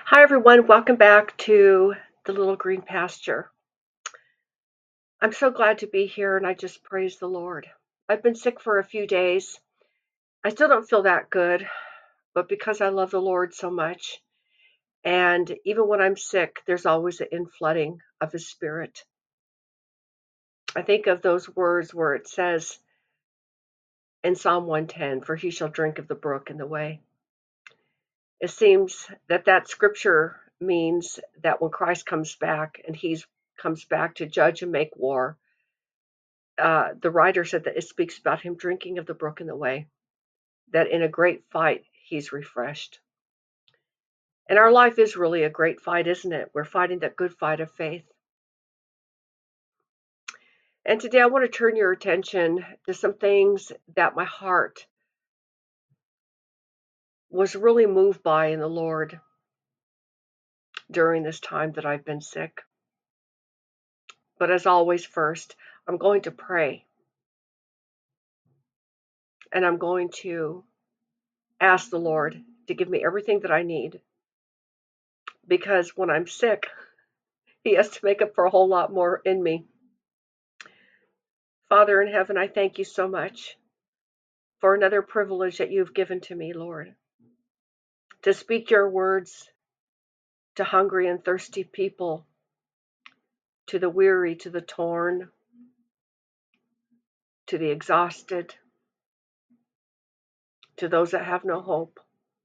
Hi, everyone. Welcome back to the Little Green Pasture. I'm so glad to be here, and I just praise the Lord. I've been sick for a few days. I still don't feel that good, but because I love the Lord so much, and even when I'm sick, there's always an inflooding of His Spirit. I think of those words where it says in Psalm 110, "For he shall drink of the brook in the way." It seems that scripture means that when Christ comes back and He comes back to judge and make war, the writer said that it speaks about him drinking of the brook in the way, that in a great fight he's refreshed. And our life is really a great fight, isn't it? We're fighting that good fight of faith. And today I want to turn your attention to some things that my heart was really moved by in the Lord during this time that I've been sick. But as always, first, I'm going to pray and I'm going to ask the Lord to give me everything that I need, because when I'm sick, He has to make up for a whole lot more in me. Father in heaven, I thank you so much for another privilege that you've given to me, Lord, to speak your words to hungry and thirsty people, to the weary, to the torn, to the exhausted, to those that have no hope.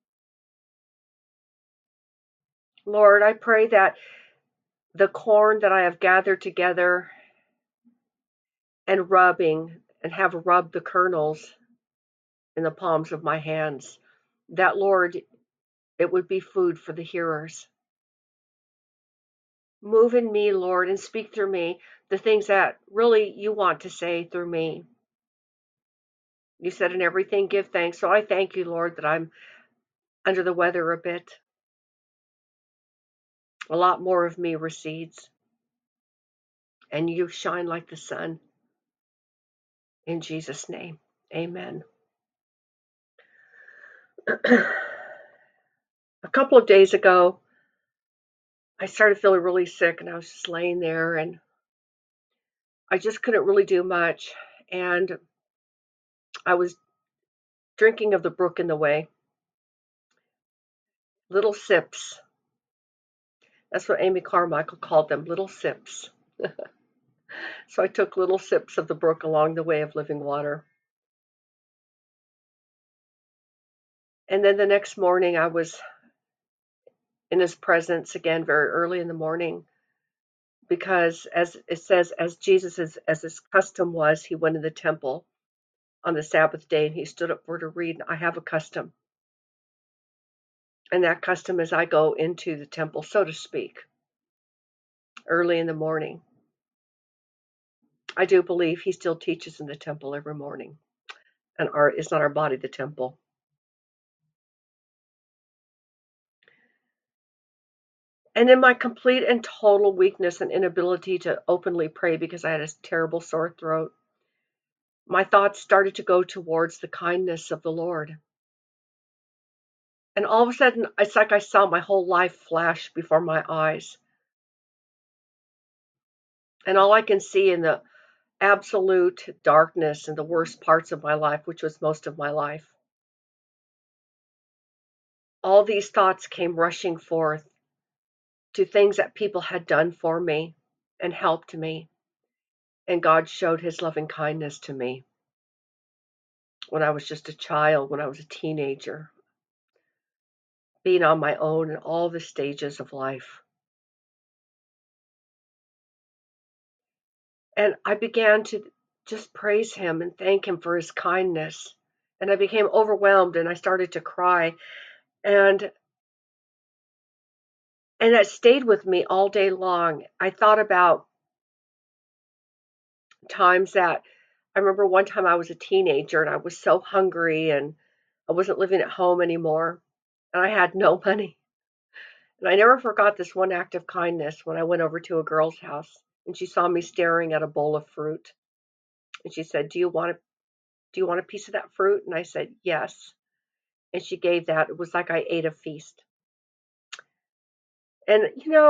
Lord, I pray that the corn that I have gathered together and have rubbed the kernels in the palms of my hands, that, Lord, it would be food for the hearers. Move in me, Lord, and speak through me the things that really you want to say through me. You said in everything give thanks. So I thank you, Lord, that I'm under the weather a bit. A lot more of me recedes, and you shine like the sun. In Jesus' name, amen. A couple of days ago, I started feeling really sick, and I was just laying there, and I just couldn't really do much. And I was drinking of the brook in the way, little sips. That's what Amy Carmichael called them, little sips. So I took little sips of the brook along the way of living water. And then the next morning, I was in his presence again very early in the morning, because as it says, as his custom was, he went in the temple on the Sabbath day and he stood up for to read. I have a custom. And that custom is I go into the temple, so to speak, early in the morning. I do believe he still teaches in the temple every morning. And is not our body the temple? And in my complete and total weakness and inability to openly pray because I had a terrible sore throat, my thoughts started to go towards the kindness of the Lord. And all of a sudden, it's like I saw my whole life flash before my eyes. And all I can see in the absolute darkness and the worst parts of my life, which was most of my life, all these thoughts came rushing forth to things that people had done for me and helped me. And God showed his loving kindness to me when I was just a child, when I was a teenager, being on my own in all the stages of life. And I began to just praise him and thank him for his kindness. And I became overwhelmed and I started to cry. And that stayed with me all day long. I thought about times that I remember one time I was a teenager and I was so hungry and I wasn't living at home anymore and I had no money. And I never forgot this one act of kindness when I went over to a girl's house and she saw me staring at a bowl of fruit. And she said, do you want a piece of that fruit? And I said, yes. And she gave that. It was like I ate a feast. And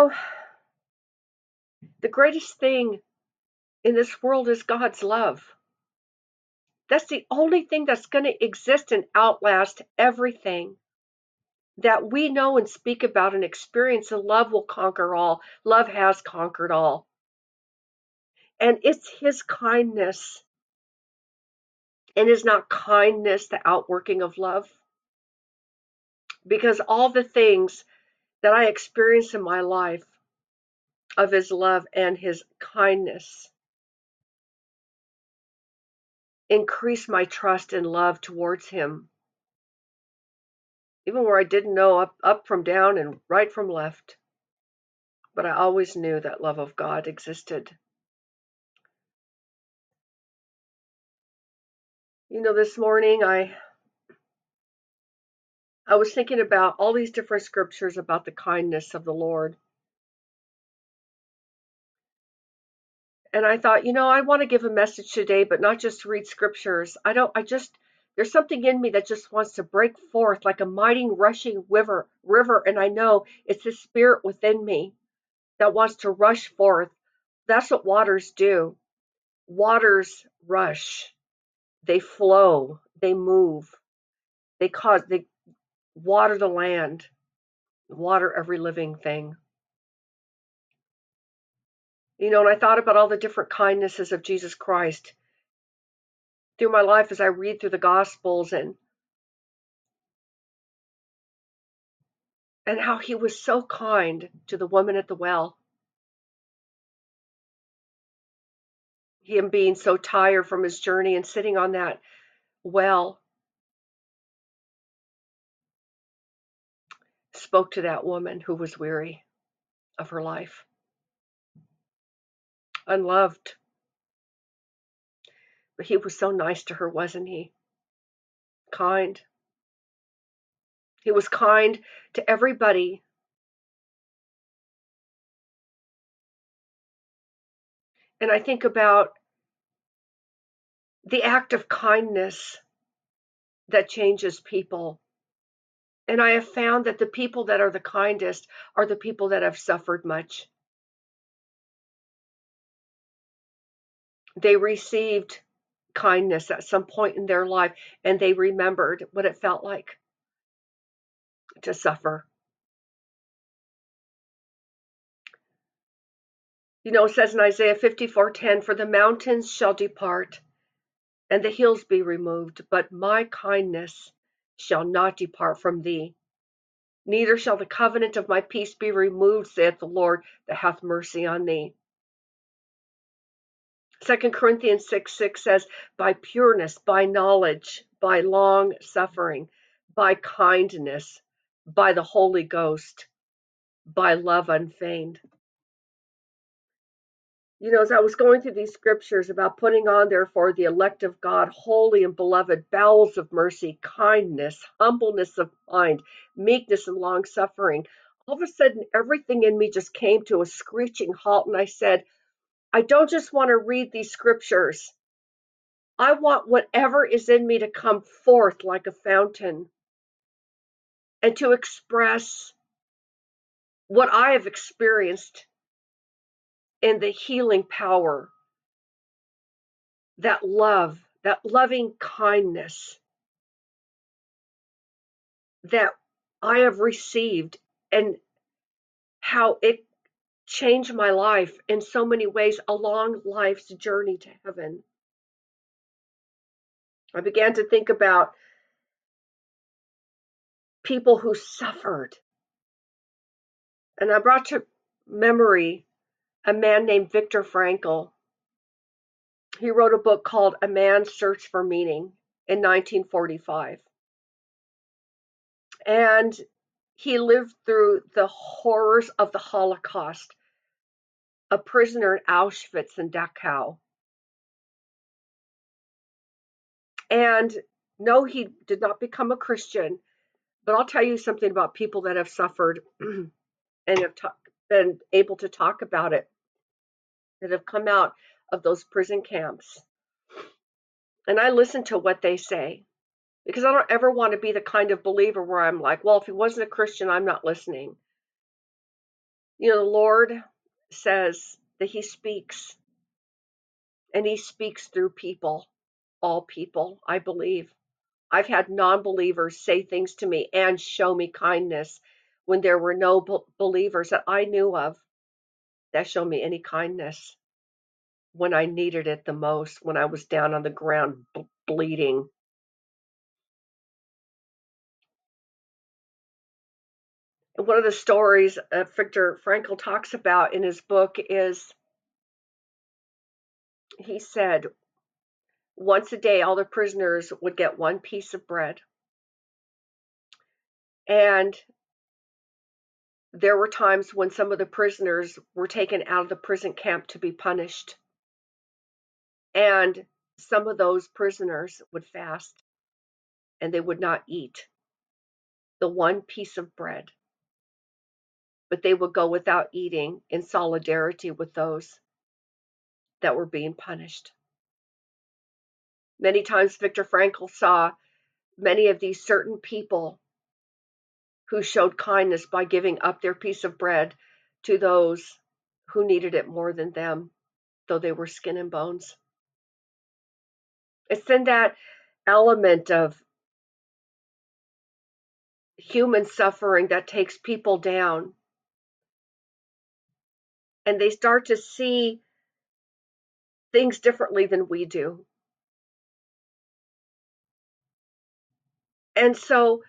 the greatest thing in this world is God's love. That's the only thing that's going to exist and outlast everything that we know and speak about and experience. And love will conquer all. Love has conquered all. And it's his kindness. And is not kindness the outworking of love? Because all the things that I experience in my life of his love and his kindness increase my trust and love towards him, even where I didn't know up from down and right from left. But I always knew that love of God existed. This morning I was thinking about all these different scriptures about the kindness of the Lord. And I thought, I want to give a message today, but not just read scriptures. There's something in me that just wants to break forth like a mighty rushing river. And I know it's the spirit within me that wants to rush forth. That's what waters do. Waters rush. They flow. They move. They water the land, water every living thing. And I thought about all the different kindnesses of Jesus Christ through my life as I read through the Gospels and how he was so kind to the woman at the well. Him being so tired from his journey and sitting on that well spoke to that woman who was weary of her life, unloved. But he was so nice to her, wasn't he? Kind. He was kind to everybody. And I think about the act of kindness that changes people. And I have found that the people that are the kindest are the people that have suffered much. They received kindness at some point in their life, and they remembered what it felt like to suffer. It says in Isaiah 54:10, "For the mountains shall depart, and the hills be removed, but my kindness shall not depart from thee. Neither shall the covenant of my peace be removed, saith the Lord, that hath mercy on thee." 2 Corinthians 6:6 says, "By pureness, by knowledge, by long suffering, by kindness, by the Holy Ghost, by love unfeigned." As I was going through these scriptures about putting on, therefore, the elect of God, holy and beloved, bowels of mercy, kindness, humbleness of mind, meekness, and long suffering, all of a sudden, everything in me just came to a screeching halt. And I said, I don't just want to read these scriptures. I want whatever is in me to come forth like a fountain and to express what I have experienced in the healing power, that love, that loving kindness that I have received, and how it changed my life in so many ways along life's journey to heaven. I began to think about people who suffered. And I brought to memory a man named Viktor Frankl. He wrote a book called A Man's Search for Meaning in 1945. And he lived through the horrors of the Holocaust, a prisoner in Auschwitz and Dachau. And no, he did not become a Christian, but I'll tell you something about people that have suffered and have been able to talk about it, that have come out of those prison camps. And I listen to what they say, because I don't ever want to be the kind of believer where I'm like, well, if he wasn't a Christian, I'm not listening. The Lord says that He speaks, and He speaks through people, all people, I believe. I've had non-believers say things to me and show me kindness when there were no believers that I knew of that showed me any kindness when I needed it the most, when I was down on the ground bleeding. And one of the stories Viktor Frankl talks about in his book is, he said, once a day all the prisoners would get one piece of bread. And there were times when some of the prisoners were taken out of the prison camp to be punished. And some of those prisoners would fast and they would not eat the one piece of bread, but they would go without eating in solidarity with those that were being punished. Many times Viktor Frankl saw many of these certain people who showed kindness by giving up their piece of bread to those who needed it more than them, though they were skin and bones. It's in that element of human suffering that takes people down, and they start to see things differently than we do. And so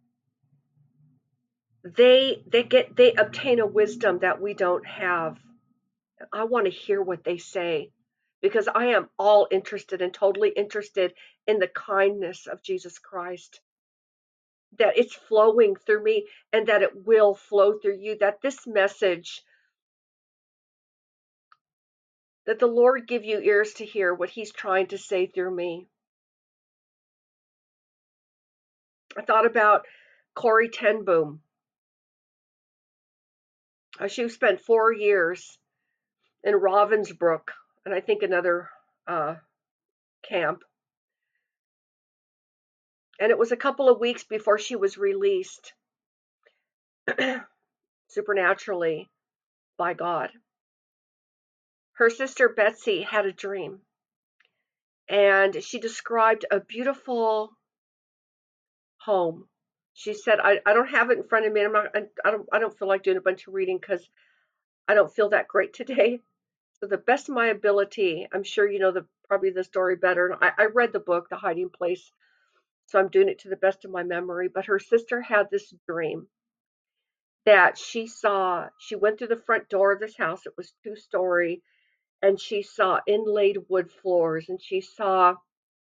they obtain a wisdom that we don't have. I want to hear what they say, because I am all interested and totally interested in the kindness of Jesus Christ, that it's flowing through me and that it will flow through you, that this message, that the Lord give you ears to hear what He's trying to say through me. I thought about Corrie ten Boom. She spent 4 years in Ravensbrück, and I think another camp. And it was a couple of weeks before she was released supernaturally by God. Her sister Betsy had a dream, and she described a beautiful home. She said, I don't have it in front of me. I don't feel like doing a bunch of reading because I don't feel that great today. So the best of my ability, I'm sure you know probably the story better. I read the book, The Hiding Place, so I'm doing it to the best of my memory. But her sister had this dream that she saw. She went through the front door of this house. It was 2-story, and she saw inlaid wood floors, and she saw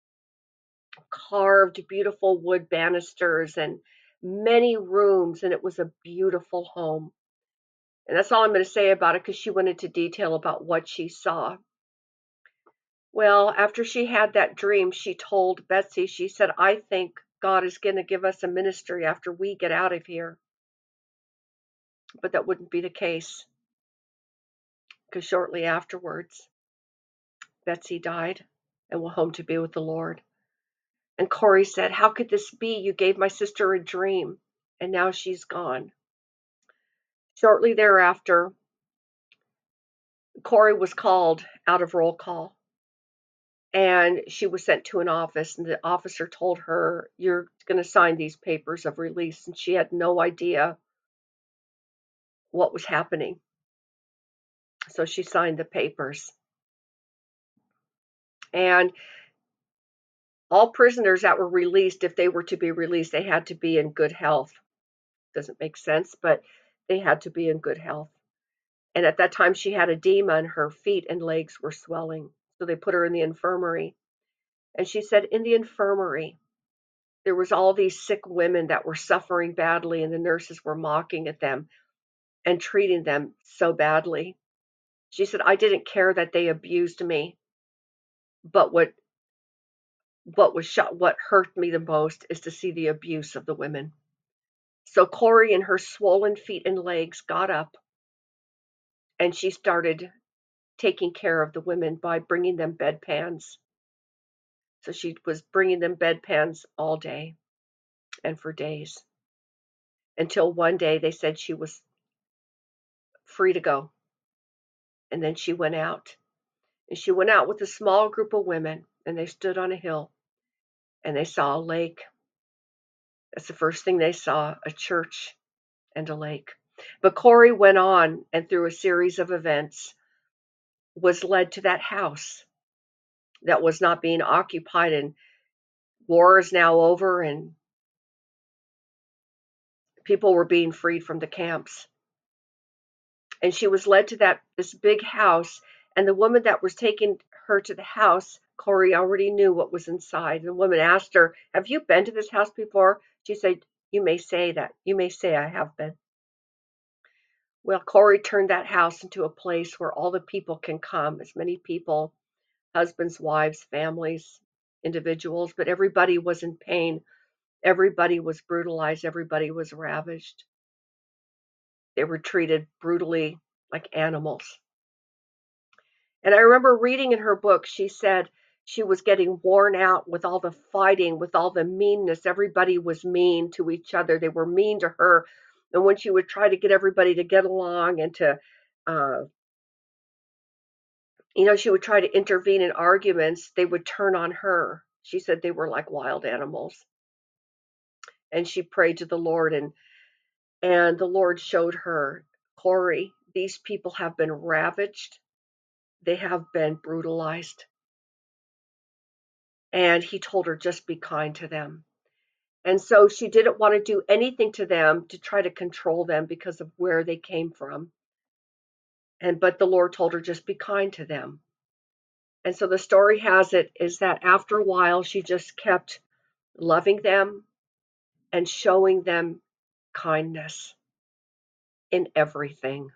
carved beautiful wood banisters and many rooms, and it was a beautiful home. And that's all I'm going to say about it, because she went into detail about what she saw. Well, after she had that dream, she told Betsy, she said, I think God is going to give us a ministry after we get out of here. But that wouldn't be the case, because shortly afterwards, Betsy died and went home to be with the Lord. And Corrie said, how could this be? You gave my sister a dream, and now she's gone. Shortly thereafter, Corrie was called out of roll call, and she was sent to an office, and the officer told her, you're going to sign these papers of release. And she had no idea what was happening. So she signed the papers. And all prisoners that were released, if they were to be released, they had to be in good health. Doesn't make sense, but they had to be in good health. And at that time, she had edema and her feet and legs were swelling. So they put her in the infirmary. And she said, in the infirmary, there was all these sick women that were suffering badly, and the nurses were mocking at them and treating them so badly. She said, I didn't care that they abused me, but what hurt me the most is to see the abuse of the women. So Corrie and her swollen feet and legs got up, and she started taking care of the women by bringing them bedpans. So she was bringing them bedpans all day and for days, until one day they said she was free to go. And then she went out. And she went out with a small group of women, and they stood on a hill, and they saw a lake. That's the first thing they saw, a church and a lake. But Corrie went on, and through a series of events, was led to that house that was not being occupied, and war is now over, and people were being freed from the camps. And she was led to this big house, and the woman that was taking her to the house, Corrie already knew what was inside. The woman asked her, "Have you been to this house before?" She said, "You may say that. You may say I have been." Well, Corrie turned that house into a place where all the people can come, as many people, husbands, wives, families, individuals, but everybody was in pain. Everybody was brutalized. Everybody was ravaged. They were treated brutally like animals. And I remember reading in her book, she said she was getting worn out with all the fighting, with all the meanness. Everybody was mean to each other. They were mean to her. And when she would try to get everybody to get along and to, uh, she would try to intervene in arguments, they would turn on her. She said they were like wild animals. And she prayed to the Lord, and the Lord showed her, "Corrie, these people have been ravaged. They have been brutalized." And he told her, just be kind to them. And so she didn't want to do anything to them to try to control them because of where they came from. But the Lord told her, just be kind to them. And so the story has it is that after a while, she just kept loving them and showing them kindness in everything.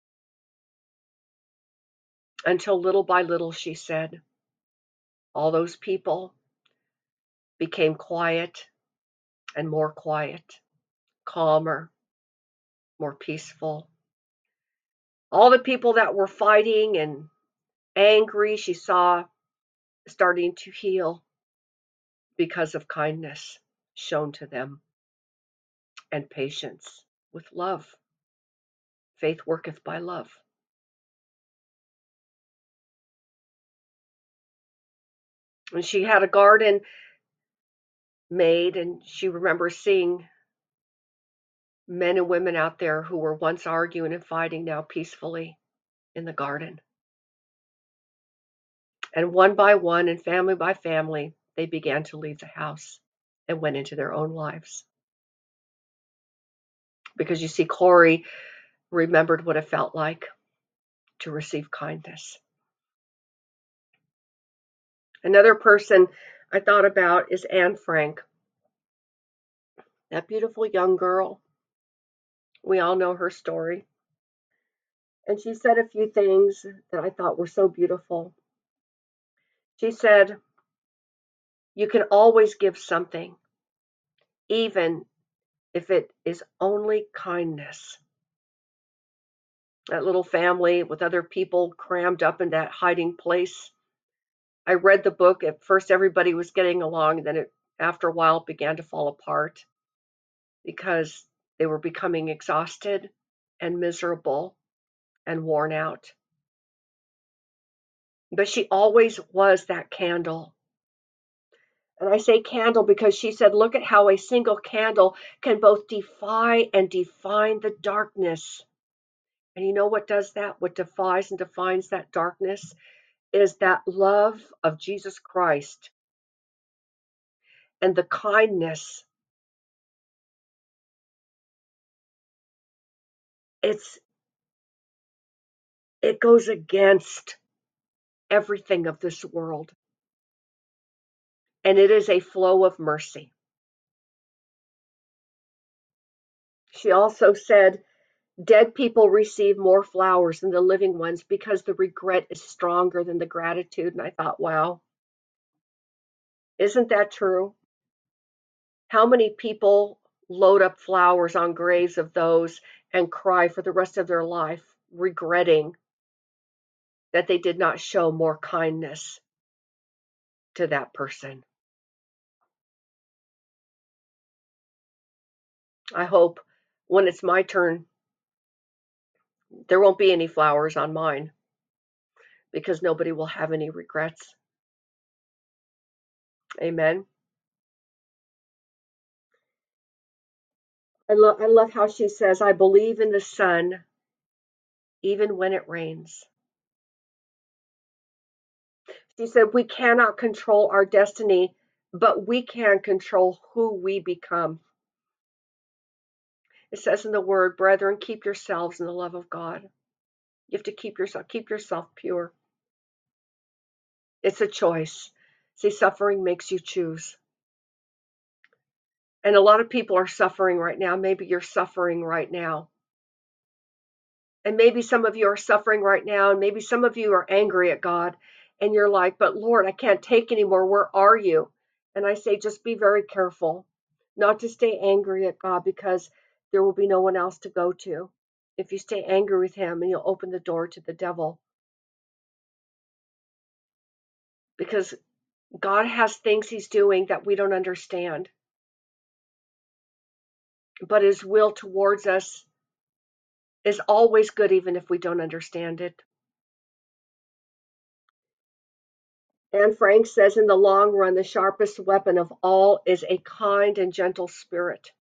Until little by little, she said, all those people became quiet and more quiet, calmer, more peaceful. All the people that were fighting and angry, she saw starting to heal because of kindness shown to them and patience with love. Faith worketh by love. And she had a garden made, and she remembers seeing men and women out there who were once arguing and fighting now peacefully in the garden. And one by one and family by family, they began to leave the house and went into their own lives. Because you see, Corrie remembered what it felt like to receive kindness. Another person I thought about is Anne Frank, that beautiful young girl. We all know her story. And she said a few things that I thought were so beautiful. She said, "You can always give something, even if it is only kindness." That little family with other people crammed up in that hiding place. I read the book. At first, everybody was getting along, and then after a while, it began to fall apart because they were becoming exhausted and miserable and worn out. But she always was that candle. And I say candle because she said, look at how a single candle can both defy and define the darkness. And you know what does that? What defies and defines that darkness is that love of Jesus Christ and the kindness. It goes against everything of this world. And it is a flow of mercy. She also said, dead people receive more flowers than the living ones because the regret is stronger than the gratitude. And I thought, wow, isn't that true? How many people load up flowers on graves of those and cry for the rest of their life, regretting that they did not show more kindness to that person? I hope when it's my turn There won't be any flowers on mine because nobody will have any regrets. Amen. I love how she says, I believe in the sun even when it rains. She said, we cannot control our destiny, but we can control who we become. It says in the word, brethren, keep yourselves in the love of God. You have to keep yourself pure. It's a choice. See, suffering makes you choose. And a lot of people are suffering right now. Maybe you're suffering right now. And maybe some of you are suffering right now. And maybe some of you are angry at God. And you're like, but Lord, I can't take anymore. Where are you? And I say, just be very careful not to stay angry at God, because there will be no one else to go to. If you stay angry with him, and you'll open the door to the devil. Because God has things he's doing that we don't understand. But his will towards us is always good, even if we don't understand it. Anne Frank says, in the long run, the sharpest weapon of all is a kind and gentle spirit.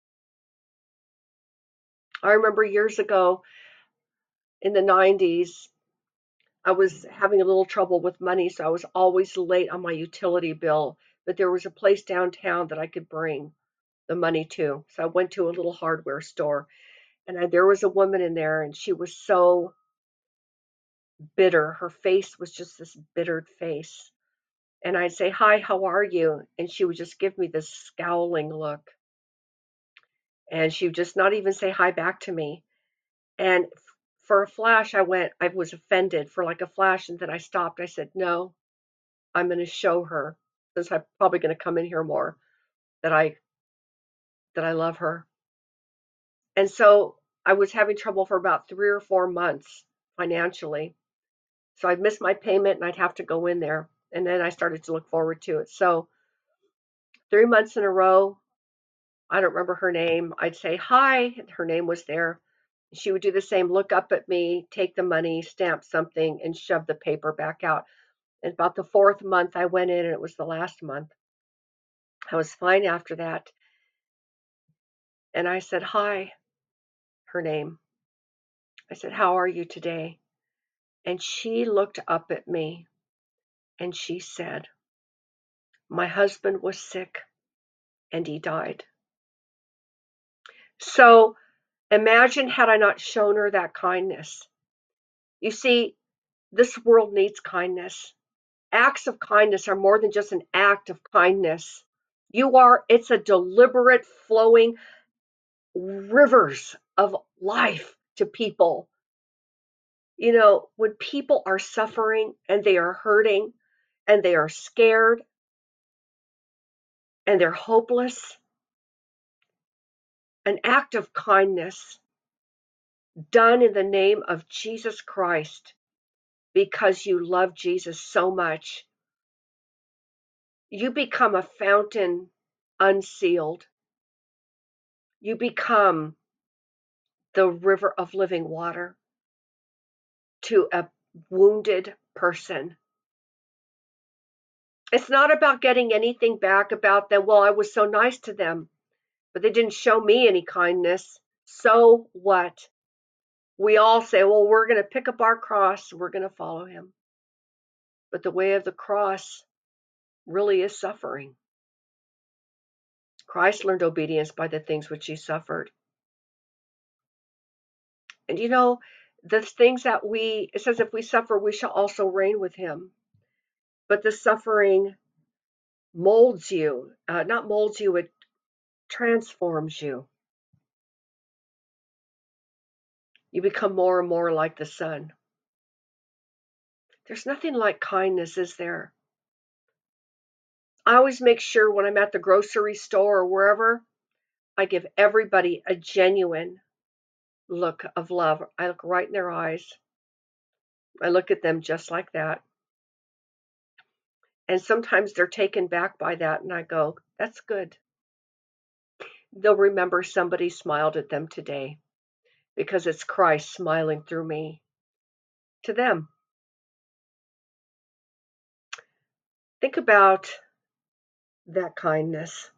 I remember years ago in the 90s, I was having a little trouble with money, so I was always late on my utility bill. But there was a place downtown that I could bring the money to. So I went to a little hardware store, and there was a woman in there, and she was so bitter. Her face was just this bittered face. And I'd say, hi, how are you? And she would just give me this scowling look. And she would just not even say hi back to me. And for a flash, I was offended for like a flash. And then I stopped. I said, no, I'm going to show her, because I'm probably going to come in here more, that I love her. And so I was having trouble for about 3 or 4 months financially. So I'd miss my payment and I'd have to go in there. And then I started to look forward to it. So 3 months in a row, I don't remember her name. I'd say hi, and her name was there. She would do the same, look up at me, take the money, stamp something, and shove the paper back out. And about the 4th month, I went in, and it was the last month. I was fine after that. And I said, hi, her name. I said, how are you today? And she looked up at me and she said, my husband was sick and he died. So imagine had I not shown her that kindness. You see, this world needs kindness. Acts of kindness are more than just an act of kindness. It's a deliberate flowing rivers of life to people. You know, when people are suffering and they are hurting and they are scared and they're hopeless, an act of kindness done in the name of Jesus Christ, because you love Jesus so much, you become a fountain unsealed. You become the river of living water to a wounded person. It's not about getting anything back about them. Well, I was so nice to them, but they didn't show me any kindness. So what? We all say, well, we're going to pick up our cross and we're going to follow him. But the way of the cross really is suffering. Christ learned obedience by the things which he suffered. And you know, the things that it says, if we suffer, we shall also reign with him. But the suffering molds you, not molds you, it transforms you. You become more and more like the Son. There's nothing like kindness, is there? I always make sure when I'm at the grocery store or wherever, I give everybody a genuine look of love. I look right in their eyes. I look at them just like that. And sometimes they're taken back by that, and I go, that's good. They'll remember somebody smiled at them today. because it's Christ smiling through me to them. Think about that kindness.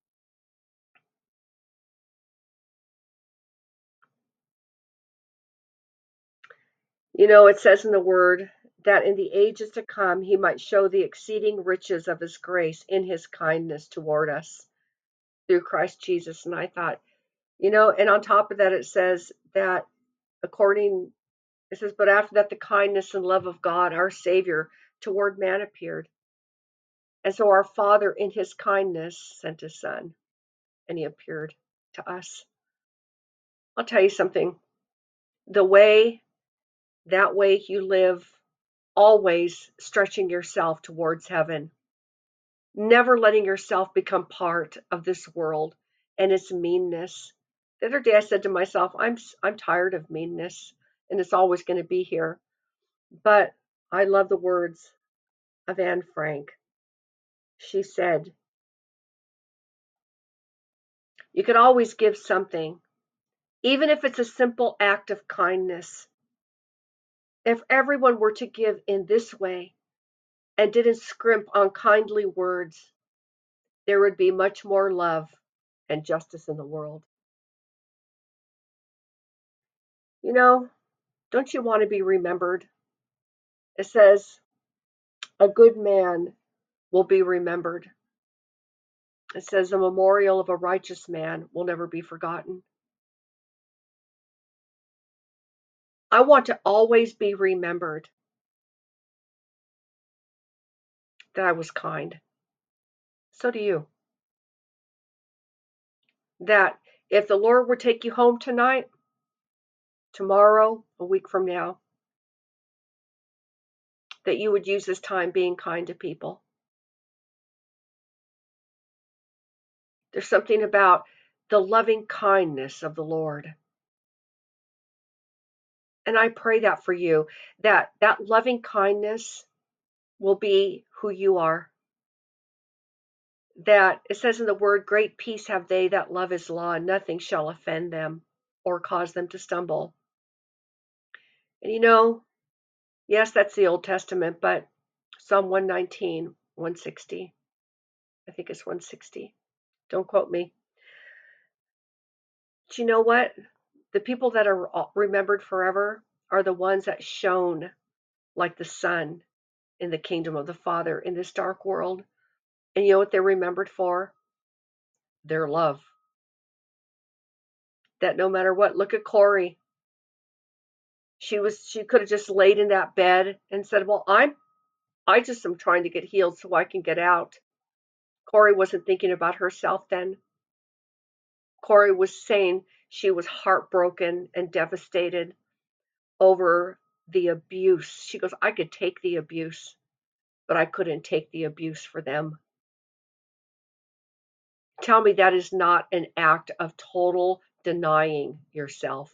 It says in the word that in the ages to come he might show the exceeding riches of his grace in his kindness toward us through Christ Jesus. And I thought, and on top of that, it says that but after that, the kindness and love of God, our Savior, toward man appeared. And so our Father, in his kindness, sent his Son, and he appeared to us. I'll tell you something. That way you live, always stretching yourself towards heaven, never letting yourself become part of this world and its meanness. The other day I said to myself, I'm tired of meanness, and it's always going to be here. But I love the words of Anne Frank. She said, you could always give something, even if it's a simple act of kindness. If everyone were to give in this way and didn't scrimp on kindly words, there would be much more love and justice in the world. Don't you want to be remembered? It says, a good man will be remembered. It says, the memorial of a righteous man will never be forgotten. I want to always be remembered that I was kind. So do you. That if the Lord would take you home tonight, tomorrow, a week from now, that you would use this time being kind to people. There's something about the loving kindness of the Lord. And I pray that for you, that loving kindness will be who you are. That it says in the word, great peace have they that love his law, and nothing shall offend them or cause them to stumble. And yes, that's the Old Testament, but Psalm 119, 160. I think it's 160. Don't quote me. But you know what? The people that are remembered forever are the ones that shone like the sun in the kingdom of the Father in this dark world. And you know what they're remembered for? Their love. That no matter what, look at Corrie. She could have just laid in that bed and said, well, I just am trying to get healed so I can get out. Corrie wasn't thinking about herself then. Corrie was saying she was heartbroken and devastated over the abuse. She goes, I could take the abuse, but I couldn't take the abuse for them. Tell me that is not an act of total denying yourself.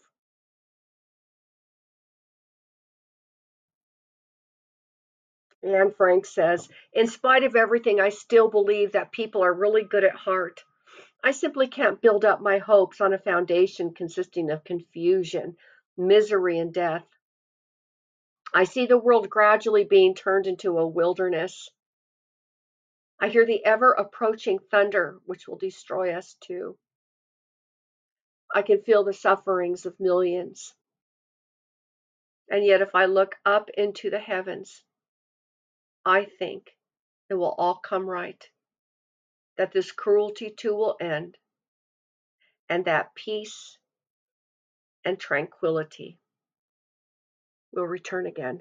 Anne Frank says, in spite of everything, I still believe that people are really good at heart. I simply can't build up my hopes on a foundation consisting of confusion, misery, and death. I see the world gradually being turned into a wilderness. I hear the ever approaching thunder, which will destroy us too. I can feel the sufferings of millions. And yet, if I look up into the heavens, I think it will all come right, that this cruelty too will end, and that peace and tranquility will return again.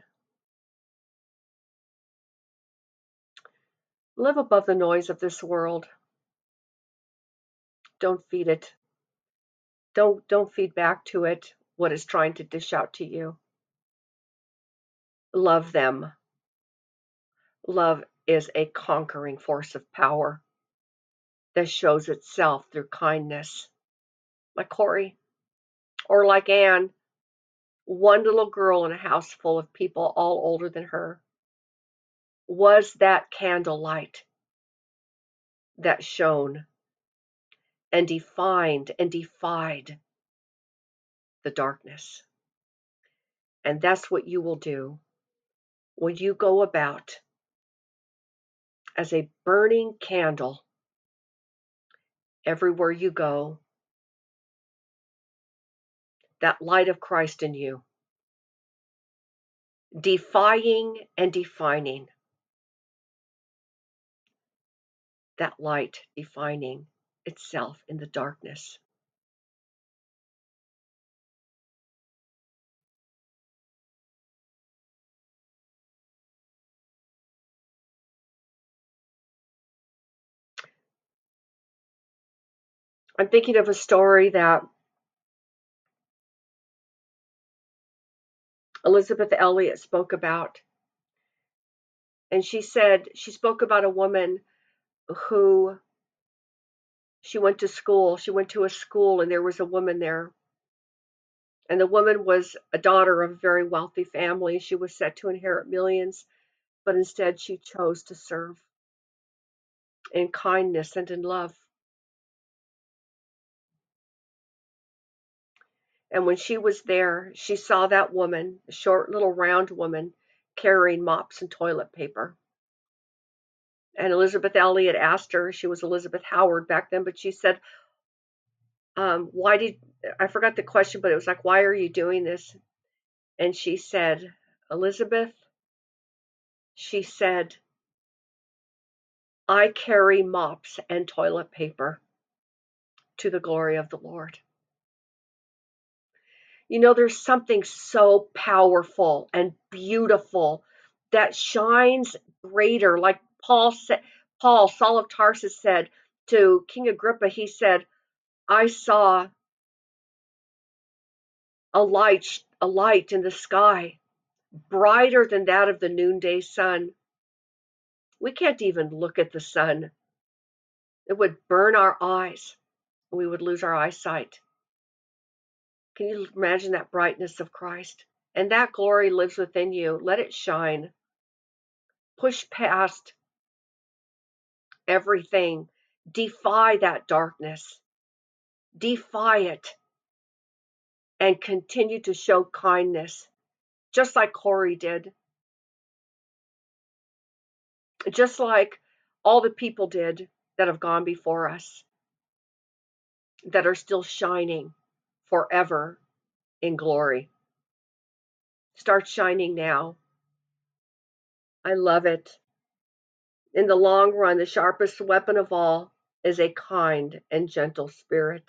Live above the noise of this world. Don't feed it. Don't feed back to it what it's trying to dish out to you. Love them. Love is a conquering force of power that shows itself through kindness. Like Corrie, or like Anne, one little girl in a house full of people all older than her, was that candlelight that shone and defined and defied the darkness. And that's what you will do when you go about as a burning candle everywhere you go, that light of Christ in you, defying and defining, that light defining itself in the darkness. I'm thinking of a story that Elizabeth Elliot spoke about. And she spoke about a woman who she went to school. She went to a school and there was a woman there. And the woman was a daughter of a very wealthy family. She was set to inherit millions, but instead she chose to serve in kindness and in love. And when she was there, she saw that woman, a short little round woman, carrying mops and toilet paper. And Elizabeth Elliot asked her, she was Elizabeth Howard back then, but she said, I forgot the question, but it was like, why are you doing this? And she said, Elizabeth, she said, I carry mops and toilet paper to the glory of the Lord. You know, there's something so powerful and beautiful that shines greater. Like Saul of Tarsus said to King Agrippa, he said, I saw a light in the sky, brighter than that of the noonday sun. We can't even look at the sun. It would burn our eyes. We would lose our eyesight. Can you imagine that brightness of Christ? And that glory lives within you. Let it shine. Push past everything. Defy that darkness. Defy it. And continue to show kindness, just like Corey did. Just like all the people did that have gone before us, that are still shining forever in glory. Start shining now. I love it. In the long run, the sharpest weapon of all is a kind and gentle spirit.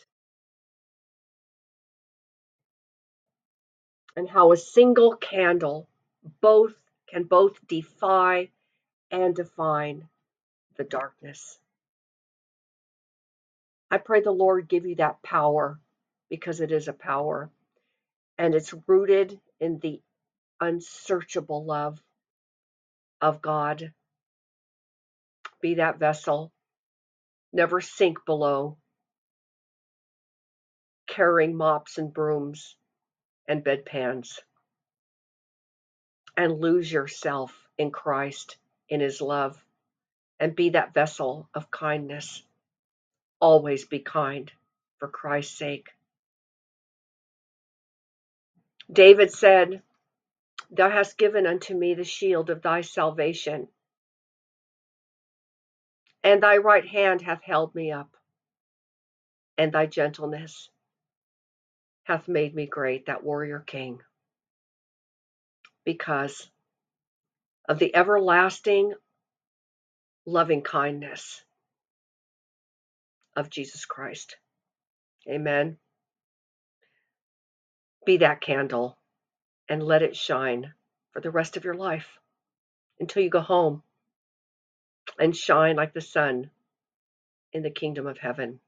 And how a single candle can both defy and define the darkness. I pray the Lord give you that power, because it is a power, and it's rooted in the unsearchable love of God. Be that vessel. Never sink below carrying mops and brooms and bedpans, and lose yourself in Christ, in his love, and be that vessel of kindness. Always be kind for Christ's sake. David said, Thou hast given unto me the shield of thy salvation, and thy right hand hath held me up, and thy gentleness hath made me great, that warrior king, because of the everlasting loving kindness of Jesus Christ. Amen. Be that candle and let it shine for the rest of your life until you go home and shine like the sun in the kingdom of heaven.